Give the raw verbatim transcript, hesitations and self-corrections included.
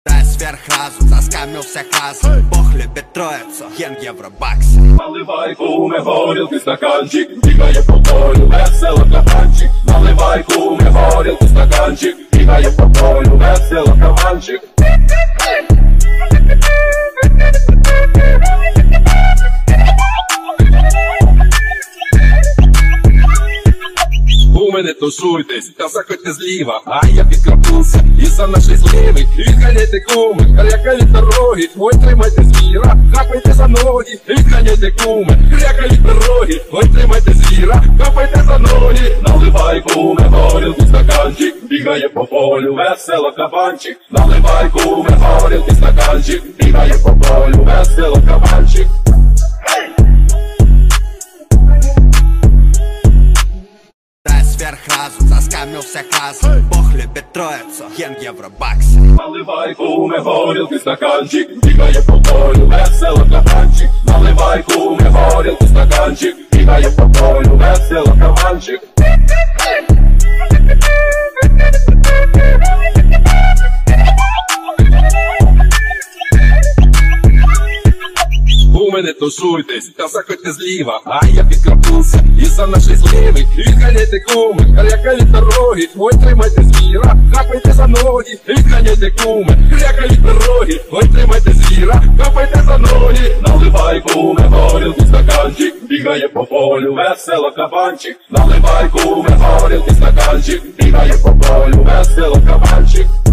Сверх разум, заскамился класс. Бог любит троицу, йен евробаксы. Наливай, куме, горілки стаканчик, бігає по полю, весело кабанчик. Наливай, куме, горілки стаканчик, бігає по полю, весело кабанчик. У мене тушуйтесь, та заходьте зліва, а я підкрапнувся, і сам нашої зливи. Відганяйте куми, крякають дороги, ой, тримайте звіра, хапайте за ноги. Відганяйте куми, крякають дороги, ой, тримайте звіра, хапайте за ноги. Наливай, куме, горілки стаканчик, бігає по полю, весело кабанчик. Наливай, куме, горілки стаканчик, бігає по полю, весело кабанчик. Сверх разум, заскамился класс. Бог любит троицу, йен евробаксы. Наливай, куме, горілки стаканчик, бігає по полю, весело кабанчик. Наливай, куме, горілки стаканчик, бігає по полю, весело кабанчик. У мене тушуйтесь, та заходьте зліва, а я підкрапнувся, і сам нашої зливи. Відганяйте куми, крякають дороги, ой, тримайте звіра, хапайте за ноги. Відганяйте куми, крякають дороги, ой, тримайте звіра, хапайте за ноги. Наливай, куме, горілки стаканчик, бігає по полю, весело кабанчик. Наливай, куме, горілки стаканчик, бігає по полю, весело кабанчик.